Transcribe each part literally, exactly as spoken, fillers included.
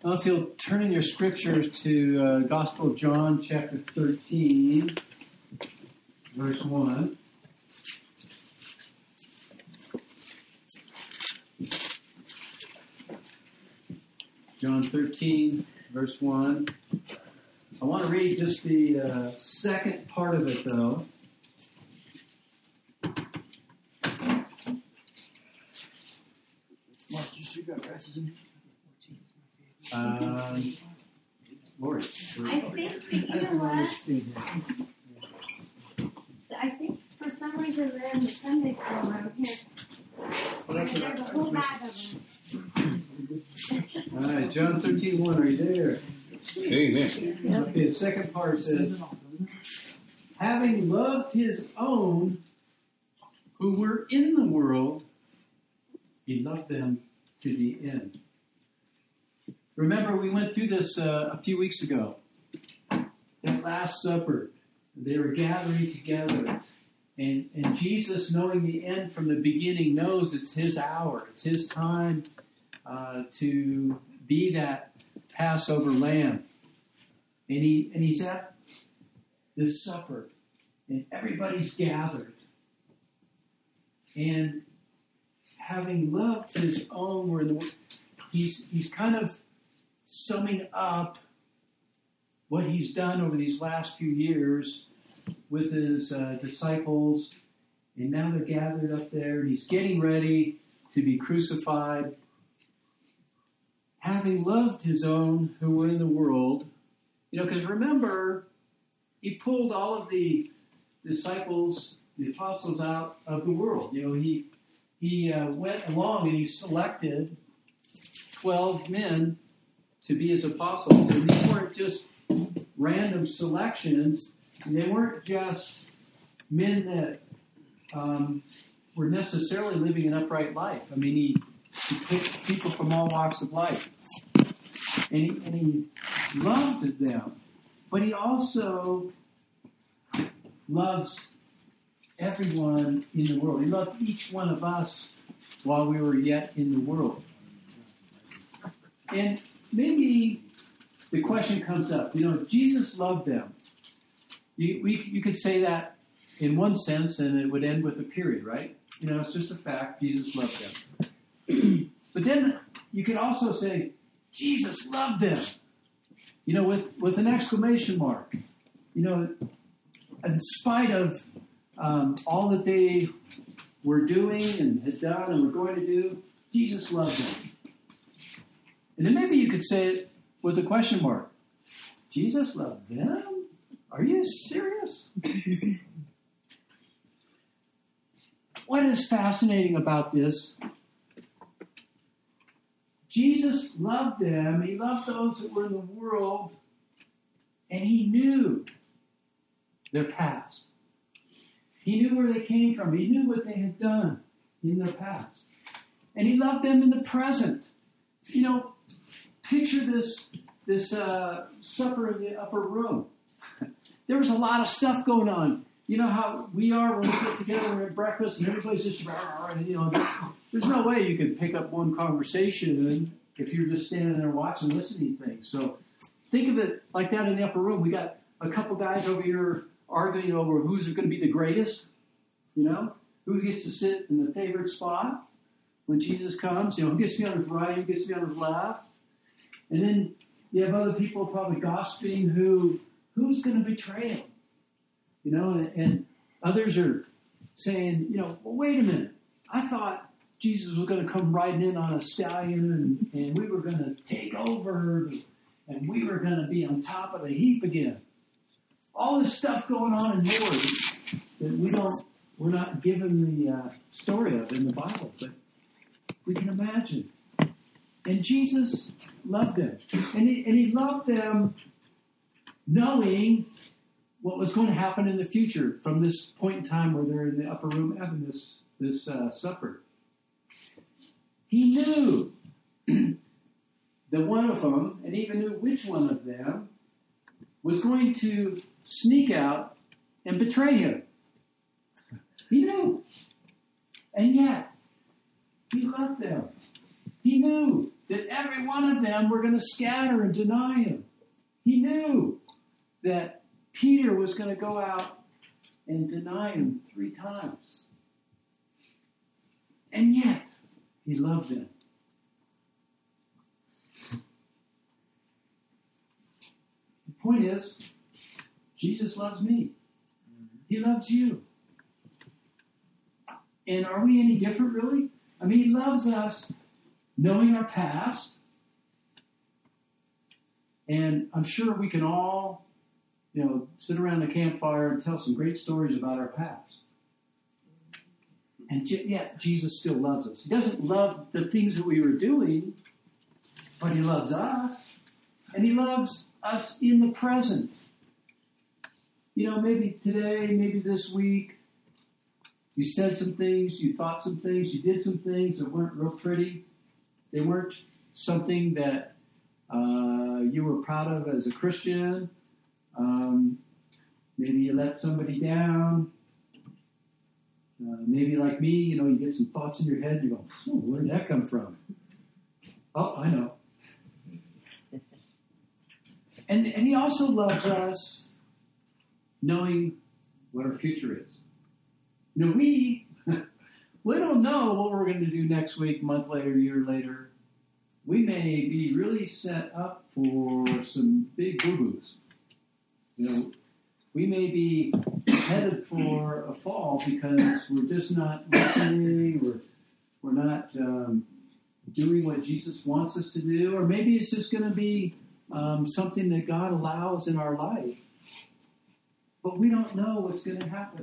Well, if you'll turn in your scriptures to uh, Gospel of John, chapter thirteen, verse one. John thirteen, verse one. I want to read just the uh, second part of it, though. Mark, you still got glasses in Um, Lori. I think that, you know what? I think for some reason they're in the Sunday school room here. And there's a whole bag of them. All right, John thirteen, one. Are you there? Amen. Okay, the second part says, having loved his own who were in the world, he loved them to the end. Remember, we went through this uh, a few weeks ago. That Last Supper, they were gathering together. And, and Jesus, knowing the end from the beginning, knows it's his hour. It's his time uh, to be that Passover lamb. And he and he's at this supper. And everybody's gathered. And having loved his own, were in the, he's he's kind of summing up what he's done over these last few years with his uh, disciples, and now they're gathered up there, and he's getting ready to be crucified. Having loved his own who were in the world, you know, because remember, he pulled all of the disciples, the apostles out of the world. You know, he he uh, went along and he selected twelve men to be his apostles, and these weren't just random selections. They weren't just men that um, were necessarily living an upright life. I mean, he, he picked people from all walks of life, and he, and he loved them. But he also loves everyone in the world. He loved each one of us while we were yet in the world. And maybe the question comes up, you know, Jesus loved them. You, we, you could say that in one sense, and it would end with a period, right? You know, it's just a fact. Jesus loved them. But then you could also say, Jesus loved them. You know, with, with an exclamation mark. You know, in spite of um, all that they were doing and had done and were going to do, Jesus loved them. And then maybe you could say it with a question mark. Jesus loved them? Are you serious? What is fascinating about this? Jesus loved them. He loved those that were in the world. And he knew their past. He knew where they came from. He knew what they had done in their past. And he loved them in the present. You know, picture this, this uh, supper in the upper room. There was a lot of stuff going on. You know how we are when we get together and we're at breakfast and everybody's just, you know, there's no way you can pick up one conversation if you're just standing there watching, listening to things. So think of it like that in the upper room. We got a couple guys over here arguing over who's going to be the greatest, you know, who gets to sit in the favorite spot when Jesus comes, you know, who gets to be on his right, who gets to be on his left. And then you have other people probably gossiping who, who's going to betray him, you know, and, and others are saying, you know, well, wait a minute. I thought Jesus was going to come riding in on a stallion and, and we were going to take over and we were going to be on top of the heap again. All this stuff going on in Lord that we don't, we're not given the uh, story of in the Bible, but we can imagine. And Jesus loved them. And he, and he loved them knowing what was going to happen in the future from this point in time where they're in the upper room having this, this uh, supper. He knew that one of them, and even knew which one of them, was going to sneak out and betray him. He knew. And yet, he loved them. He knew that every one of them were going to scatter and deny him. He knew that Peter was going to go out and deny him three times. And yet, he loved them. The point is, Jesus loves me. He loves you. And are we any different, really? I mean, he loves us knowing our past. And I'm sure we can all, you know, sit around the campfire and tell some great stories about our past. And yet, Jesus still loves us. He doesn't love the things that we were doing, but he loves us. And he loves us in the present. You know, maybe today, maybe this week, you said some things, you thought some things, you did some things that weren't real pretty. They weren't something that uh, you were proud of as a Christian. Um, maybe you let somebody down. Uh, maybe like me, you know, you get some thoughts in your head, you go, oh, where did that come from? Oh, I know. And, and he also loves us knowing what our future is. You know, we, we don't know what we're going to do next week, month later, year later. We may be really set up for some big boo-boos. You know, we may be headed for a fall because we're just not listening, we're, we're not um, doing what Jesus wants us to do, or maybe it's just going to be um, something that God allows in our life. But we don't know what's going to happen.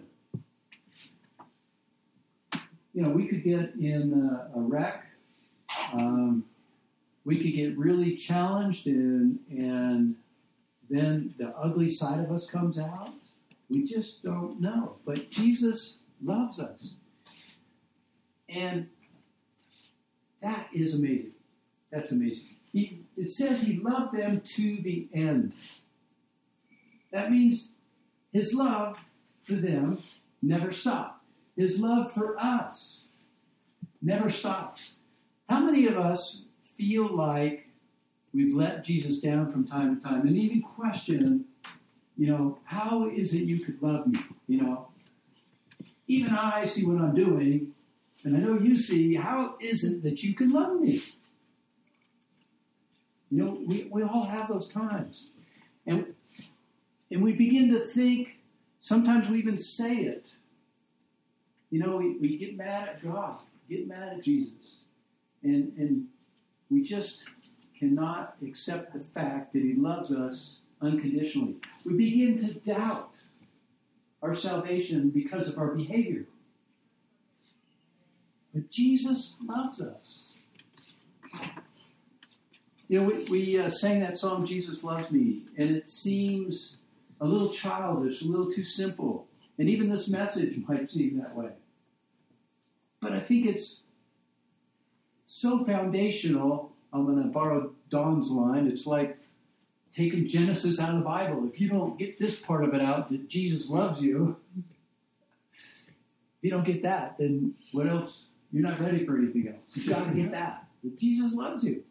You know, we could get in a, a wreck. Um, we could get really challenged, and and then the ugly side of us comes out. We just don't know. But Jesus loves us. And that is amazing. That's amazing. He, it says he loved them to the end. That means his love for them never stopped. His love for us never stops. How many of us feel like we've let Jesus down from time to time and even question, you know, how is it you could love me? You know, even I see what I'm doing, and I know you see, how is it that you can love me? You know, we, we all have those times. And, and we begin to think, sometimes we even say it. You know, we, we get mad at God, get mad at Jesus. And, and we just cannot accept the fact that he loves us unconditionally. We begin to doubt our salvation because of our behavior. But Jesus loves us. You know, we, we uh, sang that song, Jesus Loves Me, and it seems a little childish, a little too simple. And even this message might seem that way. But I think it's so foundational. I'm going to borrow Don's line. It's like taking Genesis out of the Bible. If you don't get this part of it out, that Jesus loves you, if you don't get that, then what else? You're not ready for anything else. You've got to get that. That Jesus loves you.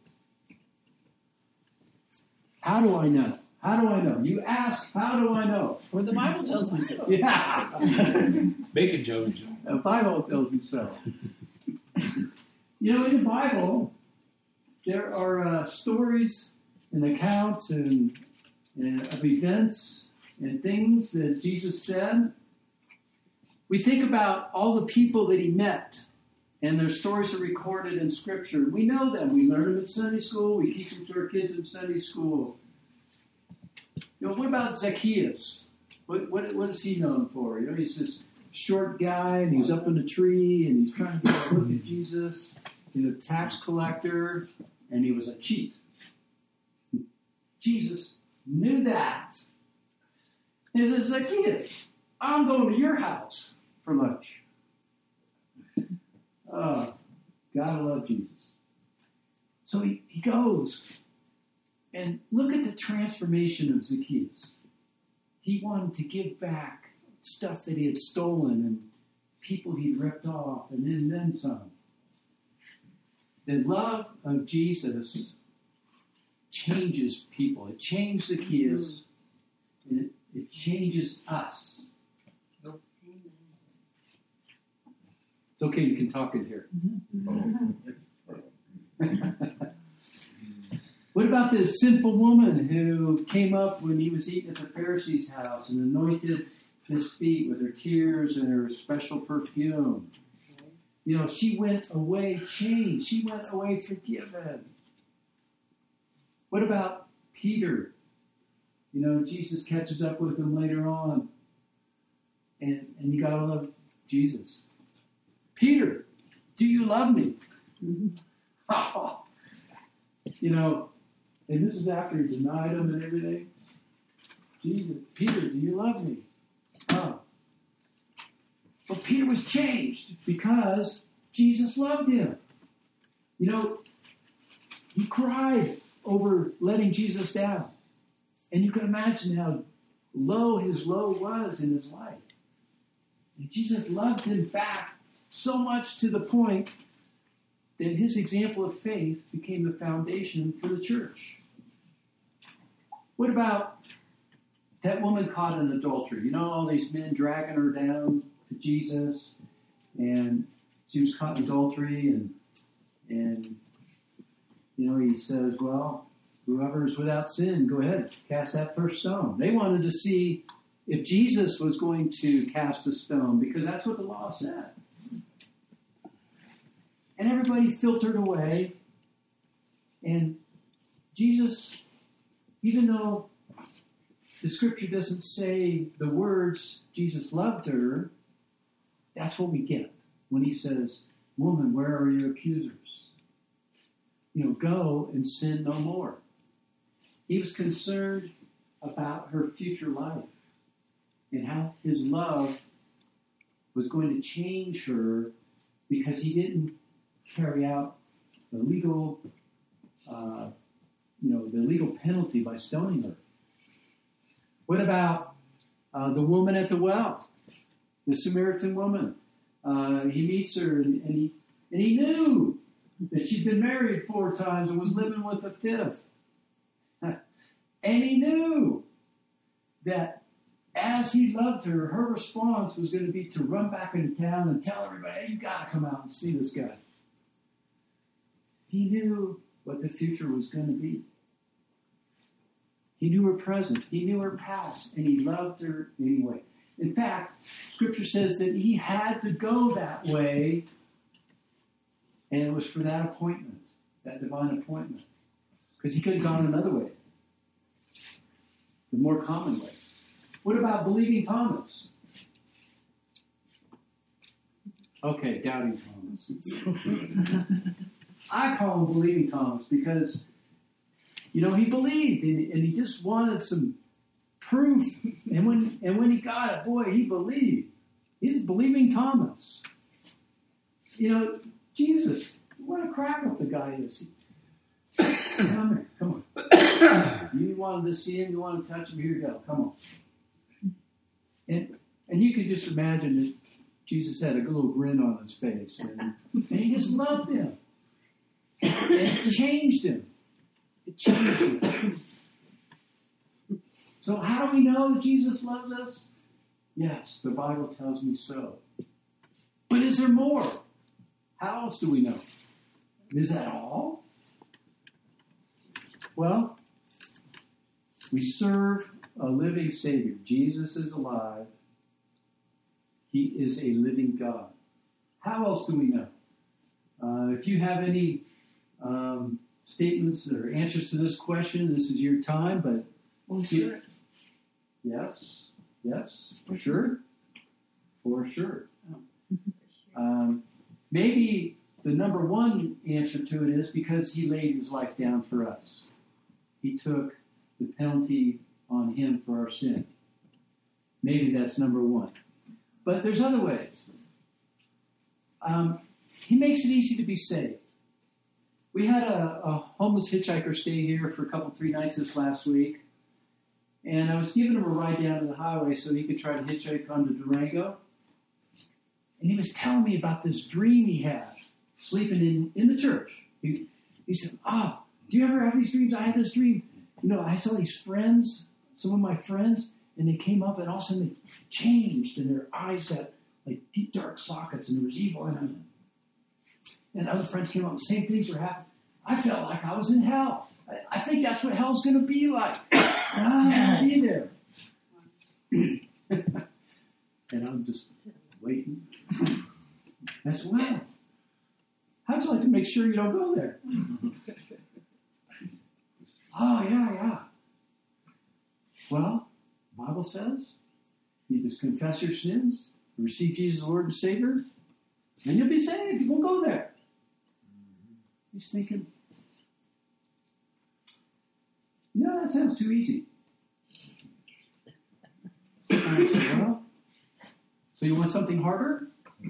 How do I know? How do I know? You ask, how do I know? Well, the Bible tells me so. Yeah. Bacon Jones. The Bible tells me so. You know, in the Bible, there are uh, stories and accounts and, and of events and things that Jesus said. We think about all the people that he met, and their stories are recorded in Scripture. We know them. We learn them in Sunday school. We teach them to our kids in Sunday school. You know, what about Zacchaeus? What, what, what is he known for? You know, he's this short guy, and he's up in a tree, and he's trying to get a look at Jesus. He's a tax collector, and he was a cheat. Jesus knew that. He says, Zacchaeus, I'm going to your house for lunch. Oh, gotta love Jesus. So he, he goes, and look at the transformation of Zacchaeus. He wanted to give back stuff that he had stolen and people he'd ripped off, and then, then some. the love of Jesus changes people. It changed Zacchaeus, and it, it changes us. It's okay, you can talk in here. What about this sinful woman who came up when he was eating at the Pharisee's house and anointed his feet with her tears and her special perfume? You know, she went away changed. She went away forgiven. What about Peter? You know, Jesus catches up with him later on. And, and you got to love Jesus. Peter, do you love me? Oh, you know, and this is after he denied him and everything. Jesus, Peter, do you love me? Oh. Well, Peter was changed because Jesus loved him. You know, he cried over letting Jesus down. And you can imagine how low his low was in his life. And Jesus loved him back so much to the point that his example of faith became the foundation for the church. What about that woman caught in adultery? You know, all these men dragging her down to Jesus, and she was caught in adultery, and and you know, he says, well, whoever is without sin, go ahead, cast that first stone. They wanted to see if Jesus was going to cast a stone, because that's what the law said. And everybody filtered away, and Jesus, even though the scripture doesn't say the words, Jesus loved her, that's what we get when he says, woman, where are your accusers? You know, go and sin no more. He was concerned about her future life and how his love was going to change her because he didn't carry out the legal, uh, you know, the legal penalty by stoning her. What about uh, the woman at the well, the Samaritan woman? Uh, he meets her, and, and he and he knew that she'd been married four times and was living with a fifth. And he knew that as he loved her, her response was going to be to run back into town and tell everybody, hey, you got to come out and see this guy. He knew what the future was going to be. He knew her present. He knew her past. And he loved her anyway. In fact, Scripture says that he had to go that way. And it was for that appointment, that divine appointment. Because he could have gone another way. The more common way. What about believing Thomas? Okay, doubting Thomas. I call him believing Thomas because, you know, he believed and, and he just wanted some proof. And when and when he got it, boy, he believed. He's believing Thomas. You know, Jesus, what a crack up the guy is. Come here, come on. You wanted to see him, you want to touch him, here you go, come on. And and you could just imagine that Jesus had a little grin on his face. And, and he just loved him. And it changed him. It changed him. So how do we know that Jesus loves us? Yes, the Bible tells me so. But is there more? How else do we know? Is that all? Well, we serve a living Savior. Jesus is alive. He is a living God. How else do we know? Uh, if you have any um, statements or answers to this question, this is your time. But Well, sure. Yes, yes, for sure, for sure. Um, maybe the number one answer to it is because he laid his life down for us. He took the penalty on him for our sin. Maybe that's number one. But there's other ways. Um, he makes it easy to be saved. We had a, a homeless hitchhiker stay here for a couple, three nights this last week. And I was giving him a ride down to the highway so he could try to hitchhike onto Durango. And he was telling me about this dream he had, sleeping in, in the church. He, he said, oh, do you ever have these dreams? I had this dream. You know, I saw these friends, some of my friends, and they came up and all of a sudden they changed and their eyes got like deep dark sockets and there was evil in them. And other friends came up and same things were happening. I felt like I was in hell. I, I think that's what hell's going to be like. I'm going to be there. And I'm just waiting. I said, wow. How'd you like to make sure you don't go there? Oh, yeah, yeah. Well, the Bible says you just confess your sins, receive Jesus as Lord and Savior, and you'll be saved. You won't go there. He's thinking, yeah, that sounds too easy. And I said, well, so you want something harder?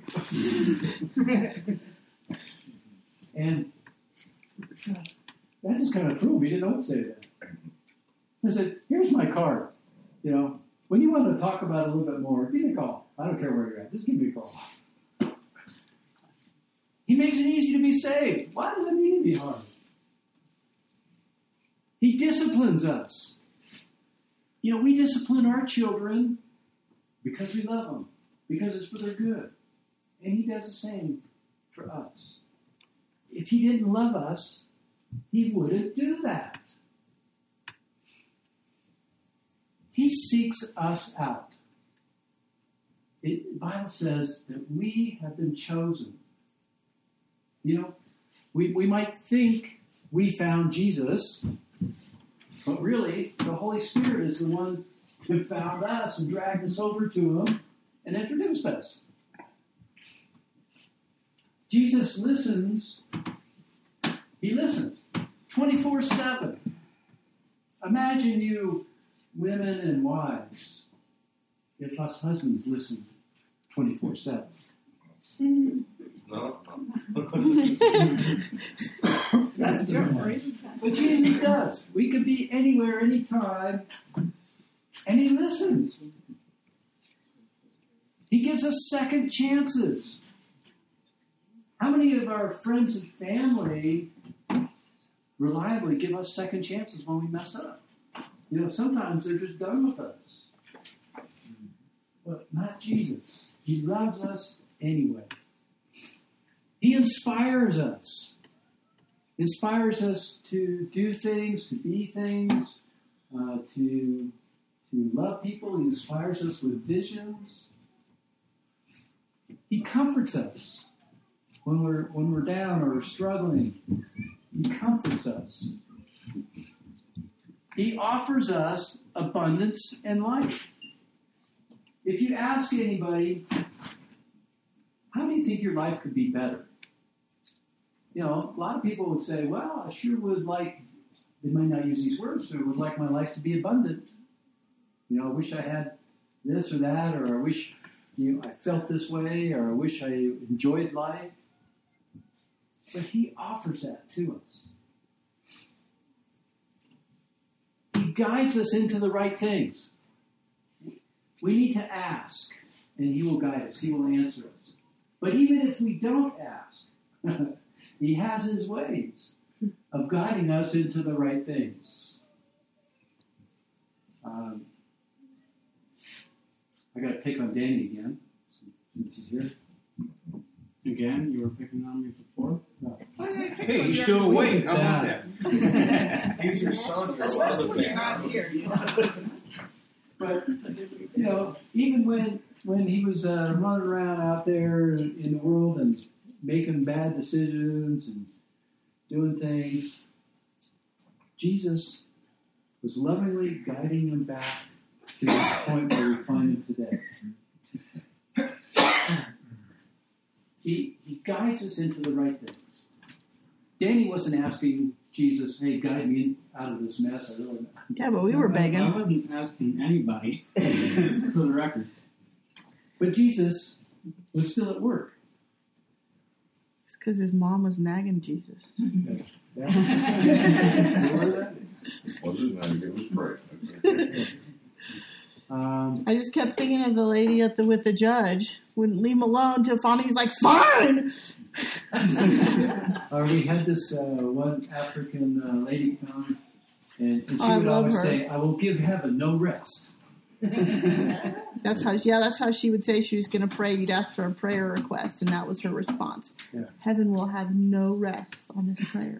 And that just kind of threw me. He didn't know what to say to that. I said, here's my card. You know, when you want to talk about it a little bit more, give me a call. I don't care where you're at. Just give me a call. He makes it easy to be saved. Why does it need to be hard? He disciplines us. You know, we discipline our children because we love them, because it's for their good. And he does the same for us. If he didn't love us, he wouldn't do that. He seeks us out. It, the Bible says that we have been chosen. You know, we, we might think we found Jesus, but really, the Holy Spirit is the one who found us and dragged us over to him and introduced us. Jesus listens. He listens twenty-four seven. Imagine you women and wives if us husbands listened twenty-four seven. No. That's different. But Jesus does. We could be anywhere, anytime, and he listens. He gives us second chances. How many of our friends and family reliably give us second chances when we mess up? You know, sometimes they're just done with us. But not Jesus. He loves us anyway. He inspires us. Inspires us to do things, to be things, uh, to, to love people. He inspires us with visions. He comforts us when we're when we're down or we're struggling. He comforts us. He offers us abundance and life. If you ask anybody, how do you think your life could be better? You know, a lot of people would say, well, I sure would like, they might not use these words, but I would like my life to be abundant. You know, I wish I had this or that, or I wish, you know, I felt this way, or I wish I enjoyed life. But he offers that to us. He guides us into the right things. We need to ask, and he will guide us. He will answer us. But even if we don't ask, he has his ways of guiding us into the right things. Um, I got to pick on Danny again, since he's here. Again, you were picking on me before? No. Hey, you're still awake. How about that? He's your son. You're Especially when you're a not here. You know? But, you know, even when when he was uh, running around out there in the world and making bad decisions and doing things, Jesus was lovingly guiding him back to the point where we find him today. He, he guides us into the right things. Danny wasn't asking Jesus, hey, guide me out of this mess. I really Yeah, but we were begging. I wasn't asking anybody, for the record. But Jesus was still at work. It's because his mom was nagging Jesus. Yeah. You heard that? Wasn't that it was pregnant? Um, I just kept thinking of the lady at the with the judge. Wouldn't leave him alone till finally he's like, fine! Or we had this uh, one African uh, lady come, and, and she Oh, I would love always her. say, "I will give heaven no rest." That's how, yeah, that's how she would say she was going to pray. You'd ask for a prayer request, and that was her response. Yeah. Heaven will have no rest on this prayer.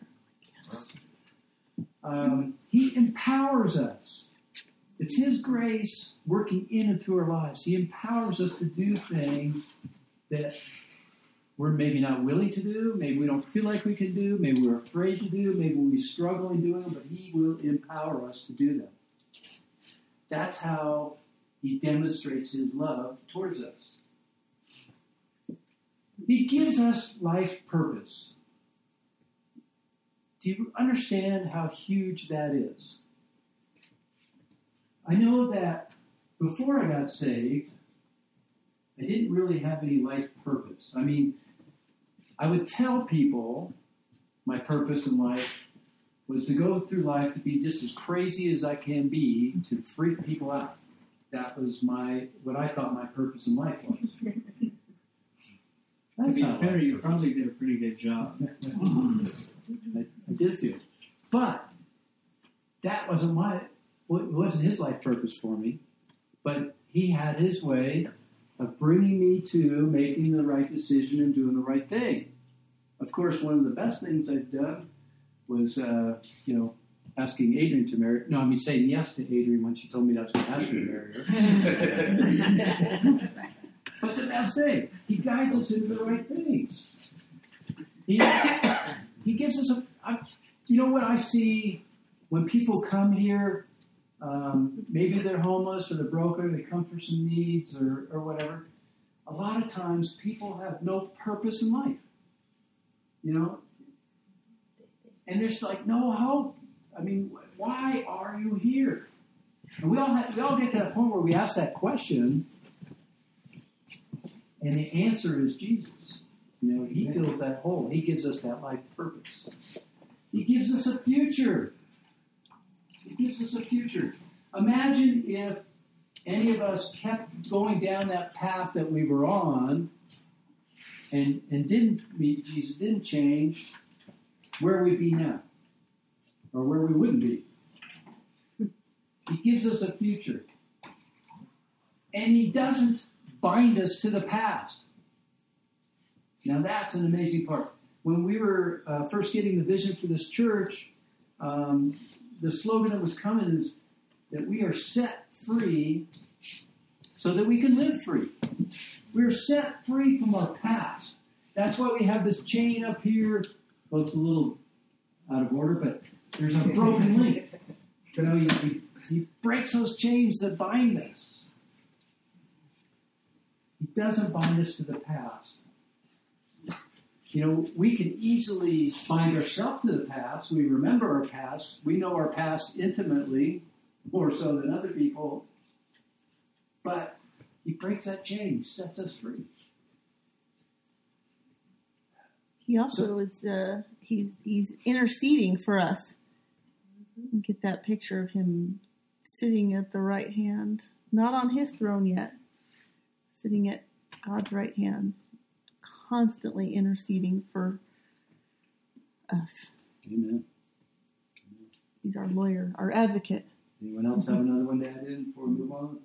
Um, he empowers us. It's His grace working in and through our lives. He empowers us to do things that we're maybe not willing to do, maybe we don't feel like we can do, maybe we're afraid to do, maybe we struggle in doing them, but He will empower us to do them. That's how He demonstrates His love towards us. He gives us life purpose. Do you understand how huge that is? I know that before I got saved, I didn't really have any life purpose. I mean, I would tell people my purpose in life was to go through life to be just as crazy as I can be to freak people out. That was my what I thought my purpose in life was. To That's be not fair, life you purpose. probably did a pretty good job. I, I did feel, but that wasn't my. Well, it wasn't His life purpose for me. But He had His way of bringing me to making the right decision and doing the right thing. Of course, one of the best things I've done was, uh, you know, asking Adrian to marry. No, I mean saying yes to Adrian when she told me that I was going to ask her to marry her. But the best thing, He guides us into the right things. He, he gives us a, I, you know what I see when people come here, um, maybe they're homeless or they're broken, they come for some needs or, or whatever. A lot of times people have no purpose in life, you know, and there's like no hope. I mean, why are you here? And we all have, we all get to that point where we ask that question, and the answer is Jesus. You know, He fills that hole. He gives us that life purpose. He gives us a future. He gives us a future. Imagine if any of us kept going down that path that we were on and, and didn't meet Jesus, didn't change, where we'd be now, or where we wouldn't be. He gives us a future. And He doesn't bind us to the past. Now that's an amazing part. When we were uh, first getting the vision for this church, um, the slogan that was coming is that we are set free so that we can live free. We're set free from our past. That's why we have this chain up here. Well, it's a little out of order, but there's a broken link. You know, he, he, he breaks those chains that bind us. He doesn't bind us to the past. You know, we can easily bind ourselves to the past. We remember our past. We know our past intimately, more so than other people. But He breaks that chain, sets us free. He also is, uh, he's, he's interceding for us. You get that picture of Him sitting at the right hand, not on His throne yet, sitting at God's right hand, constantly interceding for us. Amen. He's our lawyer, our advocate. Anyone else have another one to add in before we move on?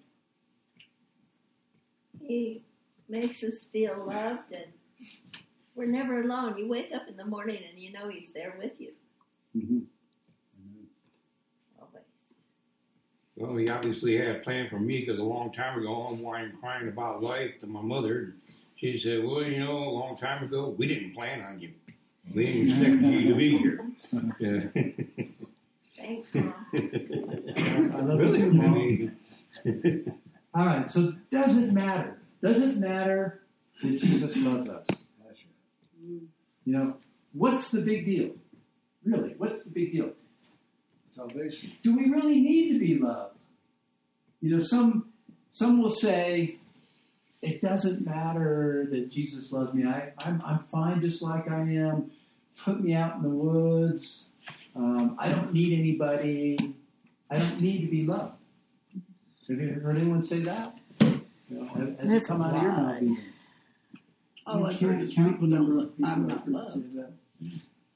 He makes us feel loved, and we're never alone. You wake up in the morning and you know He's there with you. Mm-hmm. Always. Well, He obviously had a plan for me because a long time ago I'm whining crying about life to my mother. She said, well, you know, a long time ago we didn't plan on you. We didn't expect you to be here. Yeah. Thanks, Mom. I love Really? you, Mom. All right, so does it matter? Does it matter that Jesus loves us? You know, what's the big deal? Really, what's the big deal? Salvation. Do we really need to be loved? You know, some some will say, it doesn't matter that Jesus loves me. I, I'm, I'm fine just like I am. Put me out in the woods. Um, I don't need anybody. I don't need to be loved. Have you heard anyone say that? You know, has has it That's come a out of your lie. mouth even? Oh, I've Sure, heard it. people never, people I'm never not loved. say that.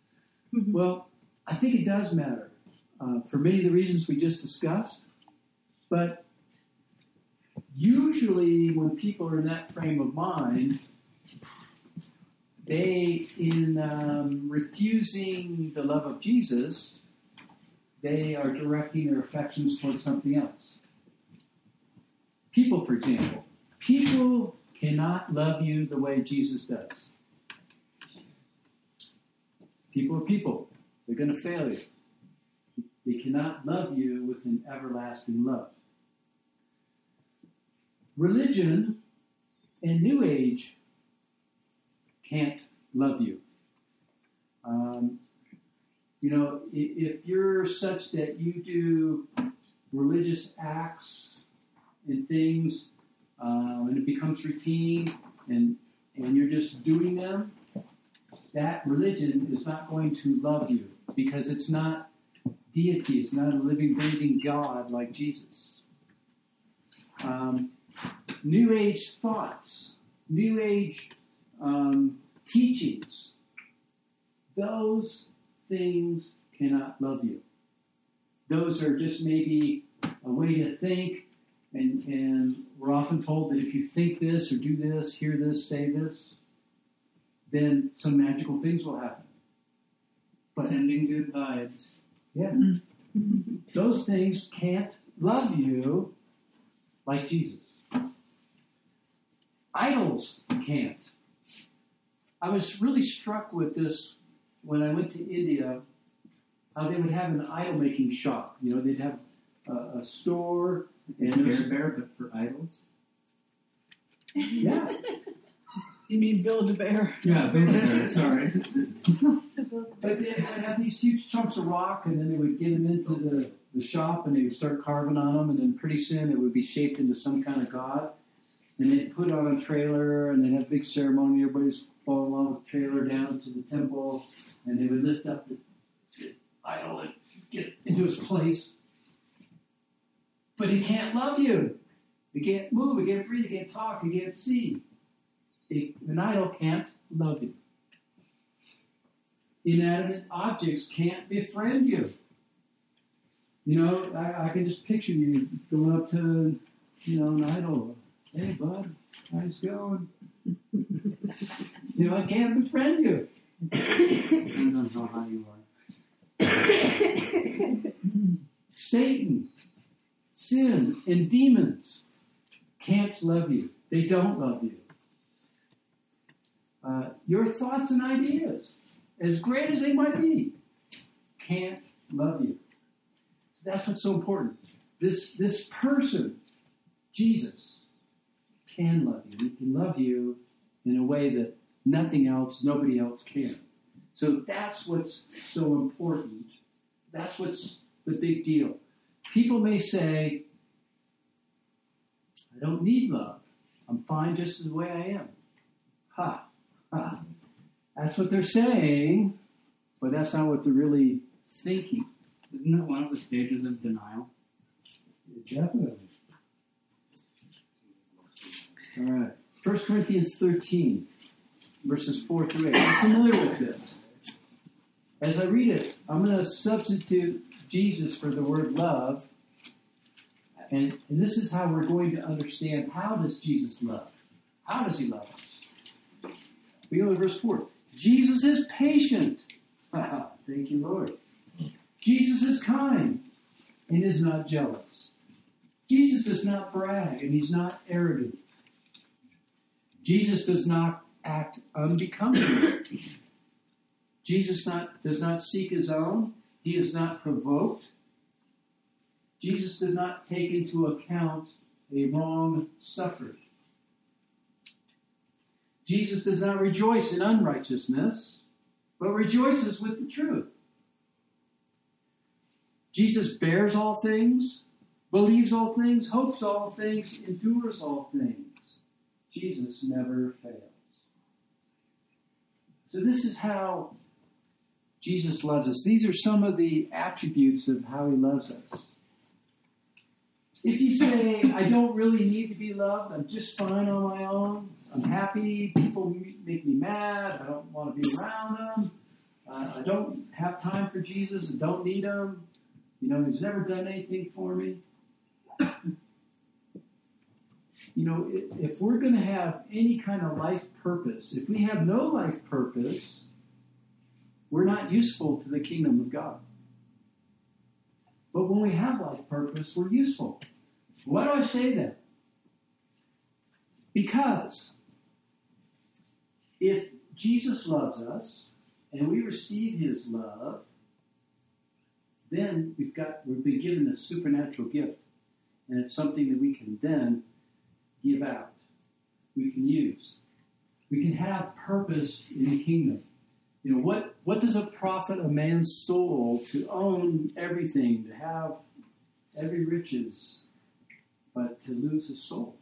Well, I think it does matter uh, for many of the reasons we just discussed. But usually when people are in that frame of mind, they, in um, refusing the love of Jesus, they are directing their affections towards something else. People, for example. People cannot love you the way Jesus does. People are people. They're going to fail you. They cannot love you with an everlasting love. Religion and New Age can't love you. Um, you know, if, if you're such that you do religious acts and things, um, and it becomes routine, and and you're just doing them, that religion is not going to love you because it's not deity. It's not a living, breathing God like Jesus. Um, New Age thoughts, New Age um, teachings, those things cannot love you. Those are just maybe a way to think, and, and we're often told that if you think this or do this, hear this, say this, then some magical things will happen. But Sending good vibes. yeah, those things can't love you like Jesus. Idols can't. I was really struck with this when I went to India, how they would have an idol making shop. You know, they'd have a, a store and Care there's Bear, but for idols? yeah. You mean Build-A-Bear? Yeah, Build-A-Bear, sorry. But they would have these huge chunks of rock, and then they would get them into the, the shop, and they would start carving on them, and then pretty soon it would be shaped into some kind of god. And they'd put it on a trailer, and they'd have a big ceremony. Everybody's following along with the trailer down to the temple, and they would lift up the, the idol and get into its place. But he can't love you. He can't move, he can't breathe, he can't talk, he can't see. He, an idol can't love you. Inanimate objects can't befriend you. You know, I, I can just picture you going up to, you know, an idol. Hey, bud, how's it going? You know, I can't befriend you. Depends on how high you are. Satan, sin, and demons can't love you. They don't love you. Uh, your thoughts and ideas, as great as they might be, can't love you. That's what's so important. This this person, Jesus, can love you. He can love you in a way that nothing else, nobody else can. So that's what's so important. That's what's the big deal. People may say, I don't need love. I'm fine just the way I am. Ha, ha. That's what they're saying, but that's not what they're really thinking. Isn't that one of the stages of denial? Definitely. All right. First Corinthians thirteen, verses four through eight. I'm familiar with this. As I read it, I'm going to substitute Jesus for the word love. And, and this is how we're going to understand, how does Jesus love? How does he love us? We go to verse four. Jesus is patient. Thank you, Lord. Jesus is kind and is not jealous. Jesus does not brag and he's not arrogant. Jesus does not act unbecomingly. Jesus not, does not seek his own. He is not provoked. Jesus does not take into account a wrong suffered. Jesus does not rejoice in unrighteousness, but rejoices with the truth. Jesus bears all things, believes all things, hopes all things, endures all things. Jesus never fails. So this is how Jesus loves us. These are some of the attributes of how he loves us. If you say, I don't really need to be loved, I'm just fine on my own, I'm happy, people make me mad, I don't want to be around them, uh, I don't have time for Jesus and don't need him. You know, he's never done anything for me. You know, if, if we're going to have any kind of life purpose, if we have no life purpose, we're not useful to the kingdom of God. But when we have life purpose, we're useful. Why do I say that? Because if Jesus loves us and we receive his love, then we've got we've been given a supernatural gift. And it's something that we can then give out. We can use. We can have purpose in the kingdom. You know, what, what does it profit a man's soul to own everything, to have every riches, but to lose his soul?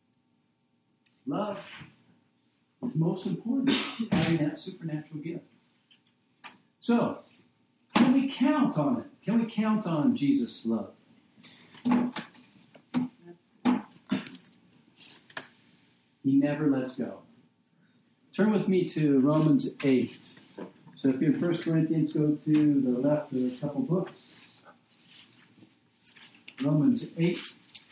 Love is most important, having that supernatural gift. So, can we count on it? Can we count on Jesus' love? He never lets go. Turn with me to Romans eight. So if you're in First Corinthians, go to the left of a couple books. Romans eight.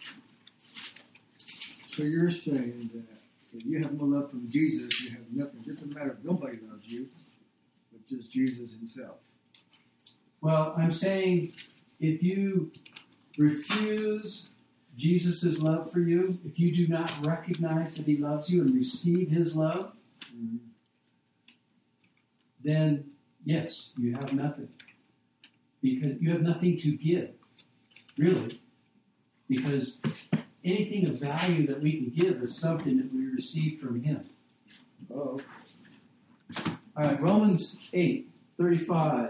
So you're saying that if you have no love from Jesus, you have nothing. It doesn't matter if nobody loves you, but just Jesus himself. Well, I'm saying if you refuse Jesus' love for you, if you do not recognize that he loves you and receive his love, mm-hmm. then yes, you have nothing. Because you have nothing to give, really. Because anything of value that we can give is something that we receive from him. Oh. All right, Romans eight thirty-five.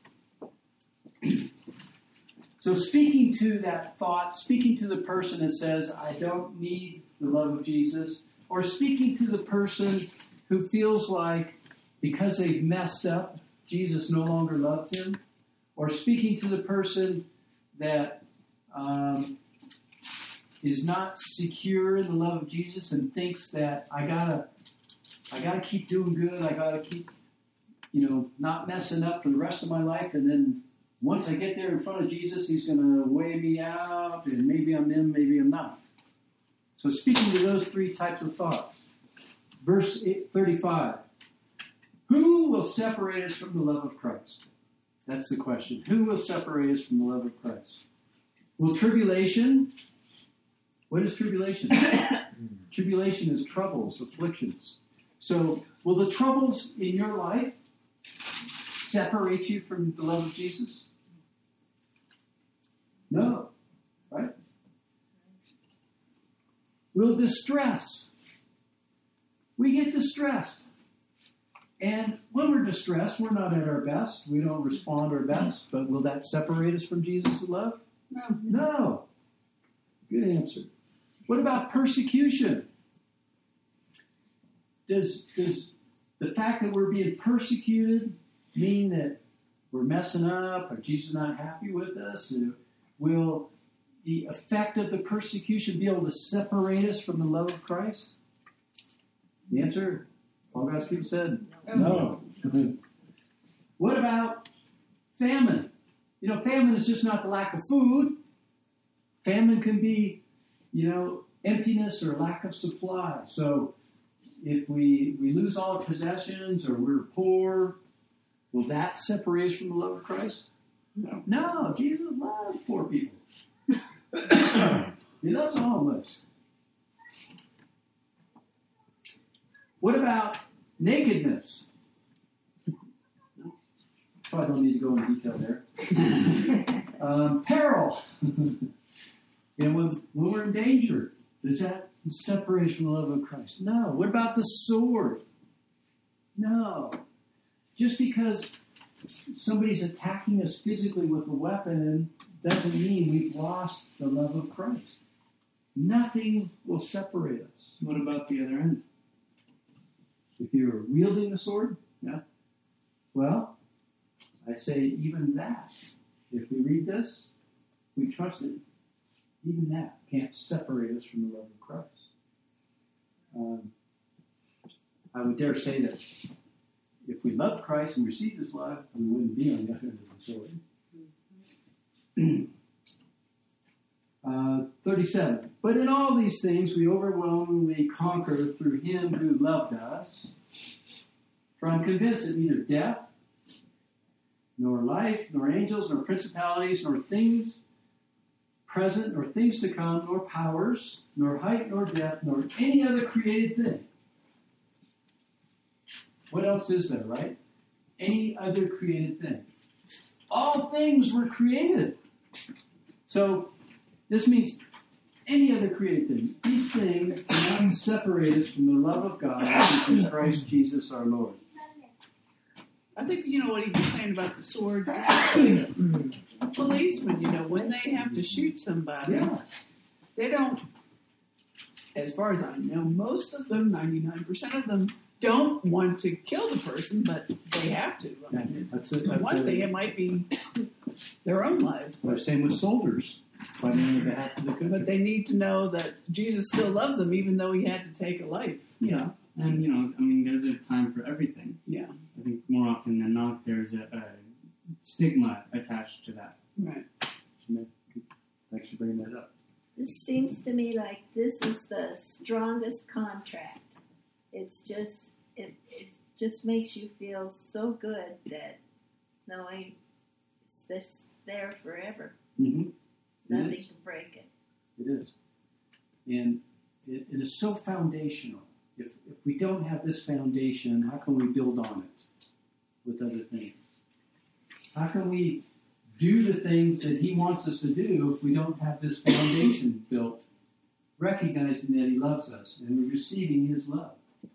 So speaking to that thought, speaking to the person that says, I don't need the love of Jesus, or speaking to the person who feels like because they've messed up, Jesus no longer loves him, or speaking to the person that um, is not secure in the love of Jesus and thinks that I gotta, I gotta keep doing good, I gotta keep, you know, not messing up for the rest of my life, and then once I get there in front of Jesus, he's going to weigh me out, and maybe I'm in, maybe I'm not. So speaking to those three types of thoughts, verse thirty-five, who will separate us from the love of Christ? That's the question. Who will separate us from the love of Christ? Will tribulation, what is tribulation? Tribulation is troubles, afflictions. So will the troubles in your life separate you from the love of Jesus? No. Right? Will distress. We get distressed. And when we're distressed, we're not at our best. We don't respond our best. But will that separate us from Jesus' love? No. No. Good answer. What about persecution? Does, does the fact that we're being persecuted mean that we're messing up or Jesus is not happy with us? Will the effect of the persecution be able to separate us from the love of Christ? The answer, all God's people said, no. What about famine? You know, famine is just not the lack of food. Famine can be, you know, emptiness or lack of supply. So if we, we lose all our possessions or we're poor, will that separate us from the love of Christ? No. No, Jesus loves poor people. He loves all of us. What about nakedness? Probably don't need to go into detail there. um, peril. You know, when, when we're in danger, does that separate us from the love of Christ? No. What about the sword? No. Just because somebody's attacking us physically with a weapon doesn't mean we've lost the love of Christ. Nothing will separate us. What about the other end? If you're wielding the sword, yeah. Well, I say even that. If we read this, we trust it. Even that can't separate us from the love of Christ. Um, I would dare say that If we loved Christ and received his love, we wouldn't be on the other end of the sword. uh, thirty-seven. But in all these things we overwhelmingly conquer through him who loved us. For I'm convinced that neither death, nor life, nor angels, nor principalities, nor things present, nor things to come, nor powers, nor height, nor depth, nor any other created thing. What else is there, right? Any other created thing. All things were created. So, this means any other created thing. These things cannot separate us from the love of God, which is in Christ Jesus our Lord. I think, you know, what he was saying about the sword. A policeman, you know, when they have to shoot somebody, Yeah. they don't, as far as I know, most of them, ninety-nine percent of them, don't want to kill the person, but they have to. I mean, That's it. That's one it. thing, it might be their own life. Well, same with soldiers, fighting on behalf of the But country. they need to know that Jesus still loves them, even though he had to take a life. You know? And, you know, I mean, there's a time for everything. Yeah. I think more often than not, there's a, a stigma attached to that. Right. Thanks for bringing that up. This seems to me like this is the strongest contract. It's just, it, it just makes you feel so good that knowing it's this there forever. Mm-hmm. Nothing It is. can break it. It is. And it, it is so foundational. If, if we don't have this foundation, how can we build on it with other things? How can we do the things that he wants us to do if we don't have this foundation built, recognizing that he loves us and we're receiving his love?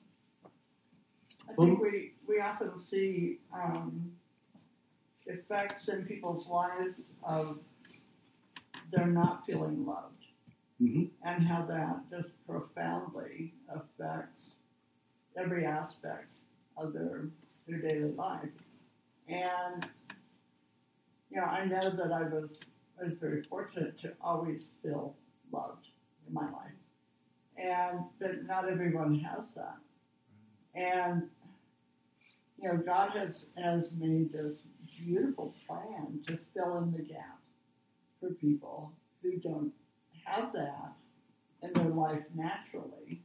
I think we, we often see um, effects in people's lives of they're not feeling loved. Mm-hmm. And how that just profoundly affects every aspect of their their daily life. And you know, I know that I was I was very fortunate to always feel loved in my life, and but not everyone has that. And you know, God has has made this beautiful plan to fill in the gap for people who don't have that in their life naturally,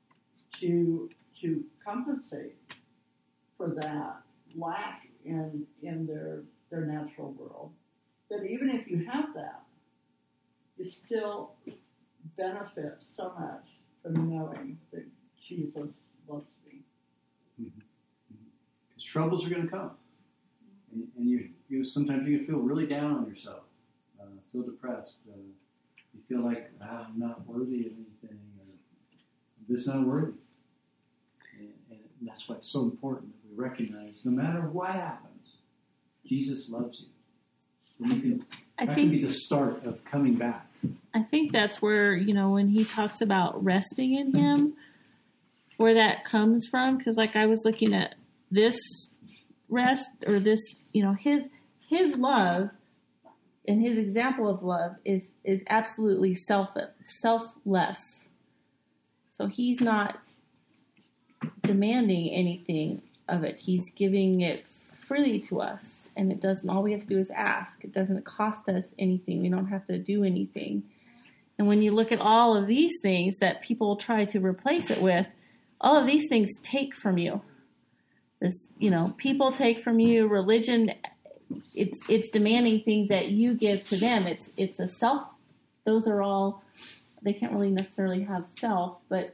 to to compensate for that lack in in their their natural world. But even if you have that, you still benefit so much from knowing that Jesus loves me. Because mm-hmm. troubles are going to come, and, and you, you sometimes you can feel really down on yourself, uh, feel depressed. Uh, You feel like, ah, I'm not worthy of anything, or I'm just not worthy. And, and that's why it's so important that we recognize, no matter what happens, Jesus loves you. And you can, I that think can be the start of coming back. I think that's where, you know, when he talks about resting in him, where that comes from. Because, like, I was looking at this rest, or this, you know, his his love. And his example of love is, is absolutely self, selfless. So he's not demanding anything of it. He's giving it freely to us. And it doesn't, all we have to do is ask. It doesn't cost us anything. We don't have to do anything. And when you look at all of these things that people try to replace it with, all of these things take from you. This, you know, people take from you, religion. It's it's demanding things that you give to them. It's it's a self. Those are all. They can't really necessarily have self, but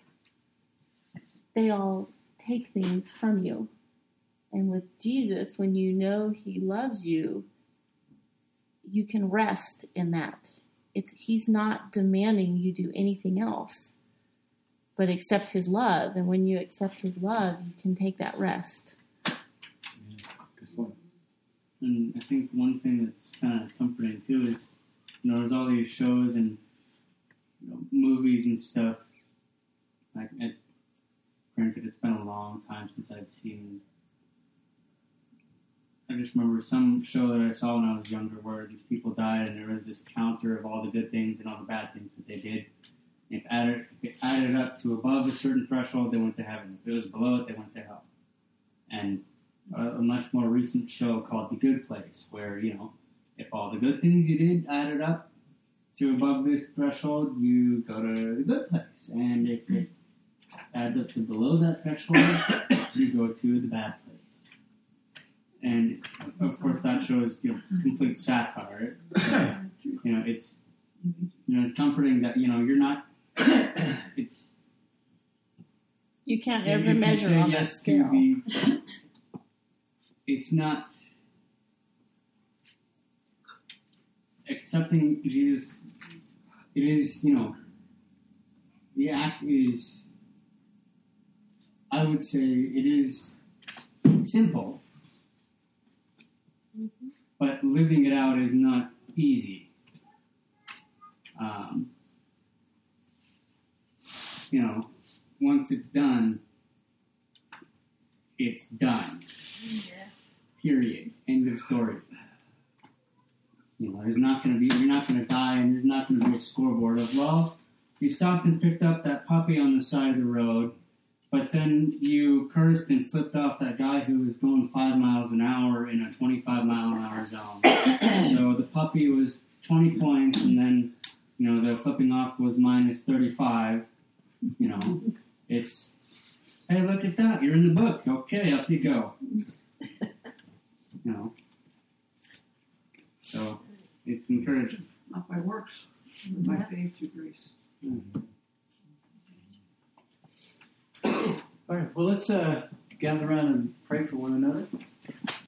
they all take things from you. And with Jesus, when you know he loves you, you can rest in that. It's he's not demanding you do anything else, but accept his love. And when you accept his love, you can take that rest. Good point. And I think one thing that's kind of comforting too is, you know, there's all these shows and, you know, movies and stuff. Like, it, granted, it's been a long time since I've seen. I just remember some show that I saw when I was younger where these people died and there was this counter of all the good things and all the bad things that they did. If it added, if it added up to above a certain threshold, they went to heaven. If it was below it, they went to hell. and a, a much more recent show called The Good Place, where, you know, if all the good things you did added up to above this threshold, you go to the good place. And if it adds up to below that threshold, you go to the bad place. And of course, that shows, you know, complete satire. You know, it's you know, it's comforting that, you know, you're not. It's You can't if ever you measure say on that yes to scale. the- it's not accepting Jesus. It is, you know, the act is, I would say, it is simple, but living it out is not easy. Um, you know, once it's done, it's done. Yeah. Period. End of story. You know, there's not going to be, you're not going to die, and there's not going to be a scoreboard of, well, you stopped and picked up that puppy on the side of the road, but then you cursed and flipped off that guy who was going five miles an hour in a twenty-five mile an hour zone. So the puppy was twenty points, and then, you know, the flipping off was minus thirty-five. You know, it's, hey, look at that, you're in the book. Okay, up you go. You know, so it's encouraging. Not by works, but by faith through grace. Mm-hmm. All right, well, let's uh, gather around and pray for one another.